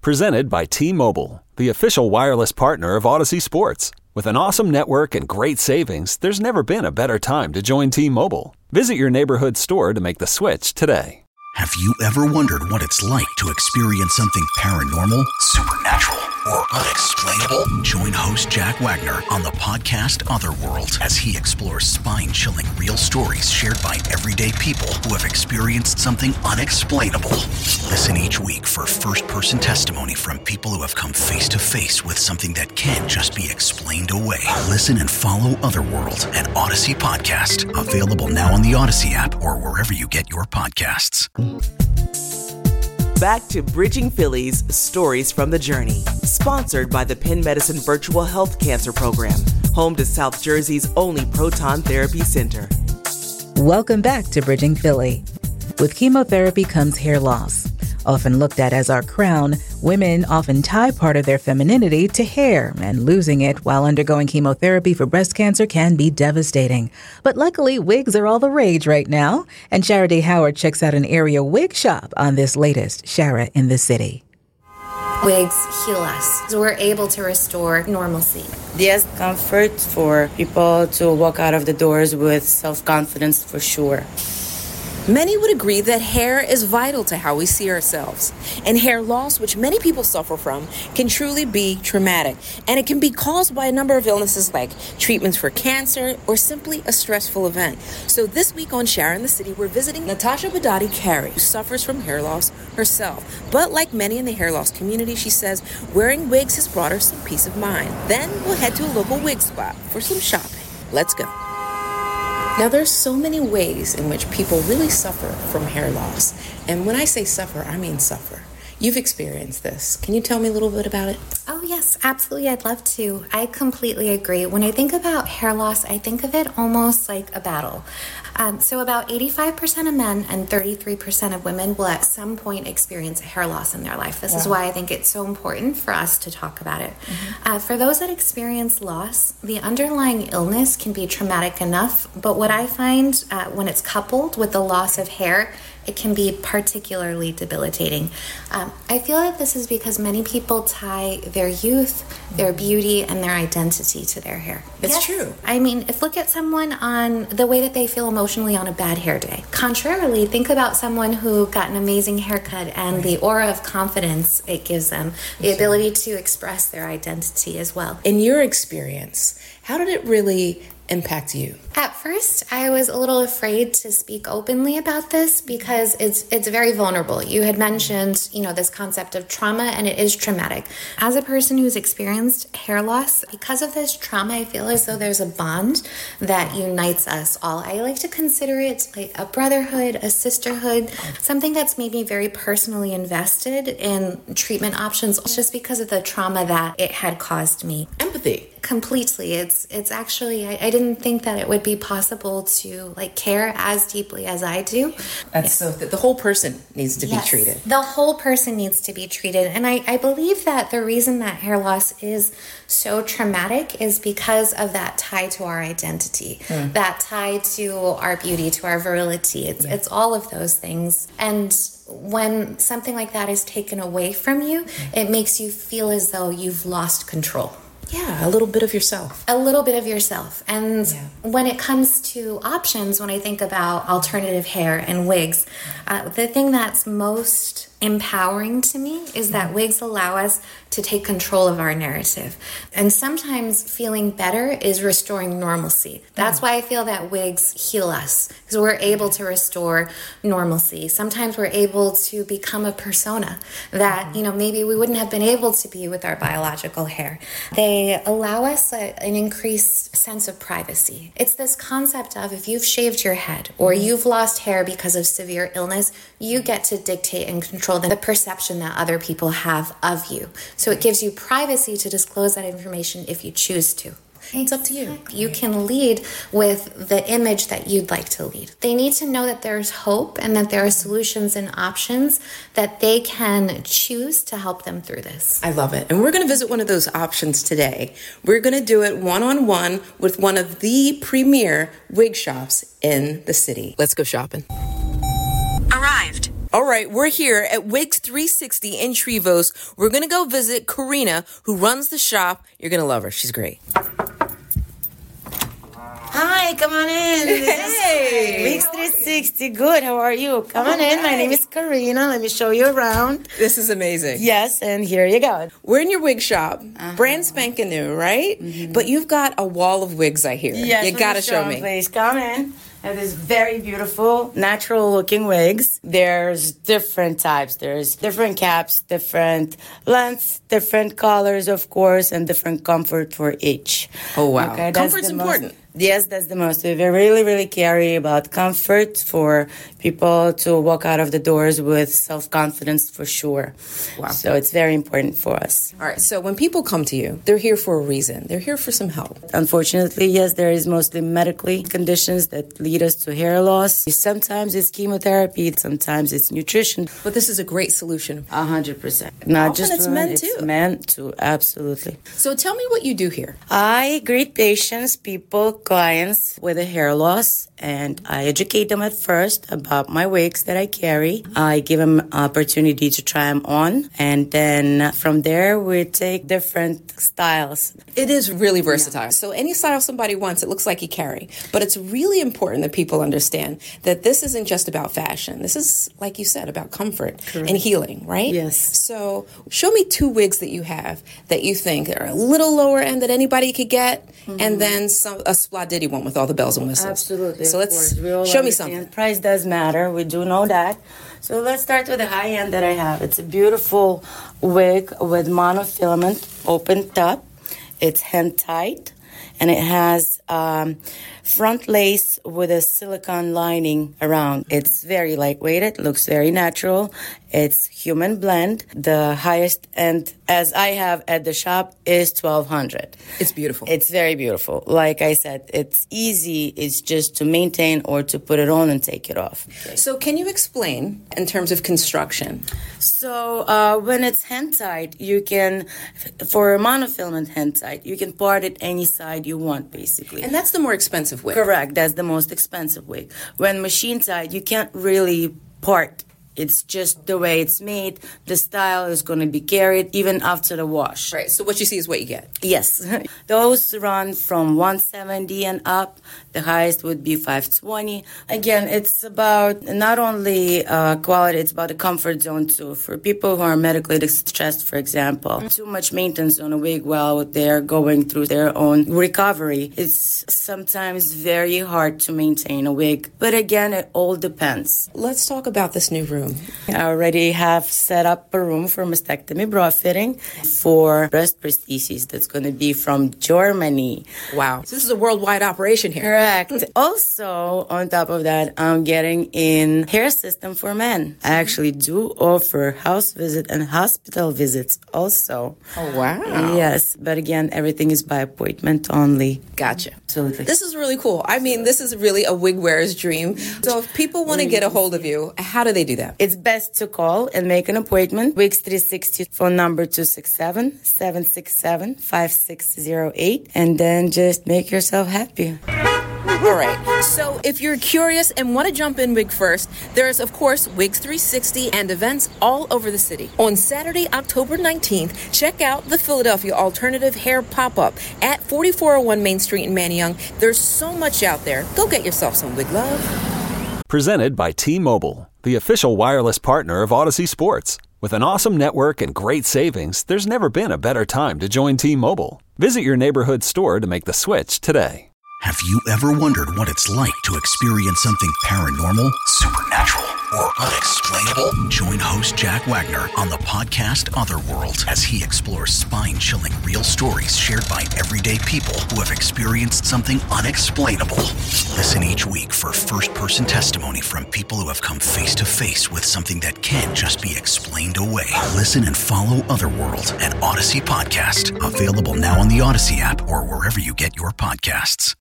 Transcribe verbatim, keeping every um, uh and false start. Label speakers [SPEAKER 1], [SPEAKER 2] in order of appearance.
[SPEAKER 1] Presented by T-Mobile, the official wireless partner of Odyssey Sports. With an awesome network and great savings, there's never been a better time to join T-Mobile. Visit your neighborhood store to make the switch today.
[SPEAKER 2] Have you ever wondered what it's like to experience something paranormal, supernatural, or unexplainable? Join host Jack Wagner on the podcast Otherworld as he explores spine-chilling real stories shared by everyday people who have experienced something unexplainable. Listen each week for first-person testimony from people who have come face-to-face with something that can't just be explained away. Listen and follow Otherworld, an Odyssey podcast. Available now on the Odyssey app or wherever you get your podcasts.
[SPEAKER 3] Back to Bridging Philly's Stories from the Journey, sponsored by the Penn Medicine Virtual Health Cancer Program, home to South Jersey's only proton therapy center.
[SPEAKER 4] Welcome back to Bridging Philly. With chemotherapy comes hair loss. Often looked at as our crown, women often tie part of their femininity to hair, and losing it while undergoing chemotherapy for breast cancer can be devastating. But luckily, wigs are all the rage right now, and Shara Day Howard checks out an area wig shop on this latest Shara in the City.
[SPEAKER 5] Wigs heal us, so we're able to restore normalcy.
[SPEAKER 6] There's comfort for people to walk out of the doors with self-confidence for sure.
[SPEAKER 7] Many would agree that hair is vital to how we see ourselves. And hair loss, which many people suffer from, can truly be traumatic. And it can be caused by a number of illnesses like treatments for cancer or simply a stressful event. So this week on Shara in the City, we're visiting Natasha Badati Carey, who suffers from hair loss herself. But like many in the hair loss community, she says wearing wigs has brought her some peace of mind. Then we'll head to a local wig spot for some shopping. Let's go. Now, there's so many ways in which people really suffer from hair loss. And when I say suffer, I mean suffer. You've experienced this. Can you tell me a little bit about it?
[SPEAKER 5] Oh, yes, absolutely. I'd love to. I completely agree. When I think about hair loss, I think of it almost like a battle. Um, so about eighty-five percent of men and thirty-three percent of women will at some point experience hair loss in their life. This wow. is why I think it's so important for us to talk about it. Mm-hmm. Uh, for those that experience loss, the underlying illness can be traumatic enough, but what I find uh, when it's coupled with the loss of hair, it can be particularly debilitating. Um, I feel that this is because many people tie their youth, their beauty, and their identity to their hair.
[SPEAKER 7] It's
[SPEAKER 5] yes.
[SPEAKER 7] true.
[SPEAKER 5] I mean, if look at someone on the way that they feel emotionally on a bad hair day. Contrarily, think about someone who got an amazing haircut and right. the aura of confidence it gives them, the That's ability right. to express their identity as well.
[SPEAKER 7] In your experience, how did it really impact you?
[SPEAKER 5] At first, I was a little afraid to speak openly about this because it's it's very vulnerable. You had mentioned, you know, this concept of trauma, and it is traumatic. As a person who's experienced hair loss, because of this trauma, I feel as though there's a bond that unites us all. I like to consider it like a brotherhood, a sisterhood, something that's made me very personally invested in treatment options just because of the trauma that it had caused me.
[SPEAKER 7] Empathy.
[SPEAKER 5] Completely. It's it's actually, I, I didn't think that it would be possible to like care as deeply as I do.
[SPEAKER 7] That's so the, the whole person needs to
[SPEAKER 5] yes,
[SPEAKER 7] be treated.
[SPEAKER 5] The whole person needs to be treated. And I, I believe that the reason that hair loss is so traumatic is because of that tie to our identity, mm. that tie to our beauty, to our virility. It's yeah. it's all of those things. And when something like that is taken away from you, mm. it makes you feel as though you've lost control.
[SPEAKER 7] Yeah, a little bit of yourself.
[SPEAKER 5] A little bit of yourself. And
[SPEAKER 7] yeah.
[SPEAKER 5] when it comes to options, when I think about alternative hair and wigs, uh, the thing that's most empowering to me is that wigs allow us to take control of our narrative. And sometimes feeling better is restoring normalcy. That's why I feel that wigs heal us, because we're able to restore normalcy. Sometimes we're able to become a persona that, you know, maybe we wouldn't have been able to be with our biological hair. They allow us a, an increased sense of privacy. It's this concept of if you've shaved your head or you've lost hair because of severe illness, you get to dictate and control the perception that other people have of you. So it gives you privacy to disclose that information if you choose to.
[SPEAKER 7] It's up to you.
[SPEAKER 5] You can lead with the image that you'd like to lead. They need to know that there's hope and that there are solutions and options that they can choose to help them through this.
[SPEAKER 7] I love it. And we're going to visit one of those options today. We're going to do it one-on-one with one of the premier wig shops in the city. Let's go shopping.
[SPEAKER 8] Arrived.
[SPEAKER 7] All right, we're here at Wigs three sixty in Trevose. We're going to go visit Karina, who runs the shop. You're going to love her. She's great.
[SPEAKER 6] Hi, come on in.
[SPEAKER 7] Hey.
[SPEAKER 6] Wigs three sixty. Good. How are you? Come on in. My name is Karina. Let me show you around.
[SPEAKER 7] This is amazing.
[SPEAKER 6] Yes, and here you go.
[SPEAKER 7] We're in your wig shop. Uh-huh. Brand spanking new, right? Mm-hmm. But you've got a wall of wigs, I hear.
[SPEAKER 6] Yes,
[SPEAKER 7] you got to
[SPEAKER 6] show
[SPEAKER 7] show me.
[SPEAKER 6] Please come in. And these very beautiful, natural-looking wigs. There's different types. There's different caps, different lengths, different colors, of course, and different comfort for each.
[SPEAKER 7] Oh, wow.
[SPEAKER 6] Okay,
[SPEAKER 7] Comfort's important.
[SPEAKER 6] Most, yes, that's the most. We really, really care about comfort for people to walk out of the doors with self-confidence for sure.
[SPEAKER 7] Wow.
[SPEAKER 6] So it's very important for us.
[SPEAKER 7] All right, so when people come to you, they're here for a reason. They're here for some help.
[SPEAKER 6] Unfortunately, yes, there is mostly medically conditions that lead us to hair loss. Sometimes it's chemotherapy, sometimes it's nutrition.
[SPEAKER 7] But this is a great solution.
[SPEAKER 6] A hundred percent. Not
[SPEAKER 7] Often
[SPEAKER 6] just
[SPEAKER 7] it's
[SPEAKER 6] women,
[SPEAKER 7] men
[SPEAKER 6] it's
[SPEAKER 7] too.
[SPEAKER 6] men too, absolutely.
[SPEAKER 7] So tell me what you do here.
[SPEAKER 6] I greet patients, people, clients with a hair loss, and I educate them at first about my wigs that I carry. I give them opportunity to try them on, and then from there we take different styles.
[SPEAKER 7] It is really versatile. Yeah. So any style somebody wants, it looks like you carry. But it's really important that people understand that this isn't just about fashion. This is, like you said, about comfort Correct. And healing, right?
[SPEAKER 6] Yes.
[SPEAKER 7] So show me two wigs that you have that you think are a little lower end that anybody could get, mm-hmm. and then some a Splendidity one with all the bells and whistles.
[SPEAKER 6] Absolutely.
[SPEAKER 7] So let's show me something.
[SPEAKER 6] Price does matter. We do know that. So let's start with the high end that I have. It's a beautiful wig with monofilament open top. It's hand tight, and it has um, front lace with a silicone lining around. It's very lightweight. It looks very natural. It's human blend. The highest end, as I have at the shop, is twelve hundred.
[SPEAKER 7] It's beautiful.
[SPEAKER 6] It's very beautiful. Like I said, it's easy. It's just to maintain or to put it on and take it off.
[SPEAKER 7] So can you explain in terms of construction?
[SPEAKER 6] So uh, when it's hand tied, you can, for a monofilament hand tied, you can part it any side you want, basically.
[SPEAKER 7] And that's the more expensive wig.
[SPEAKER 6] Correct. That's the most expensive wig. When machine tied, you can't really part. It's just the way it's made. The style is going to be carried even after the wash.
[SPEAKER 7] Right. So what you see is what you get.
[SPEAKER 6] Yes. Those run from one seventy and up. The highest would be five twenty. Again, it's about not only uh, quality, it's about the comfort zone too. For people who are medically distressed, for example, too much maintenance on a wig while they're going through their own recovery. It's sometimes very hard to maintain a wig. But again, it all depends.
[SPEAKER 7] Let's talk about this new room.
[SPEAKER 6] I already have set up a room for mastectomy bra fitting for breast prostheses. That's going to be from Germany.
[SPEAKER 7] Wow. So this is a worldwide operation here.
[SPEAKER 6] Correct. Also, on top of that, I'm getting in hair system for men. I actually do offer house visit and hospital visits also.
[SPEAKER 7] Oh, wow.
[SPEAKER 6] Yes. But again, everything is by appointment only.
[SPEAKER 7] Gotcha.
[SPEAKER 6] Absolutely.
[SPEAKER 7] This is really cool. I mean, this is really a wig wearer's dream. So if people want to get a hold of you, how do they do that?
[SPEAKER 6] It's best to call and make an appointment. Wigs three sixty, phone number two six seven, seven six seven, five six zero eight. And then just make yourself happy.
[SPEAKER 7] All right. So if you're curious and want to jump in wig first, there's, of course, Wigs three sixty and events all over the city. On Saturday, October nineteenth, check out the Philadelphia Alternative Hair Pop-Up at forty-four oh one Main Street in Manayunk. There's so much out there. Go get yourself some wig love.
[SPEAKER 1] Presented by T-Mobile, the official wireless partner of Odyssey Sports. With an awesome network and great savings, there's never been a better time to join T-Mobile. Visit your neighborhood store to make the switch today.
[SPEAKER 2] Have you ever wondered what it's like to experience something paranormal, supernatural, or unexplainable? Join host Jack Wagner on the podcast Otherworld as he explores spine-chilling real stories shared by everyday people who have experienced something unexplainable. Listen each week for first-person testimony from people who have come face-to-face with something that can't just be explained away. Listen and follow Otherworld, an Odyssey podcast. Available now on the Odyssey app or wherever you get your podcasts.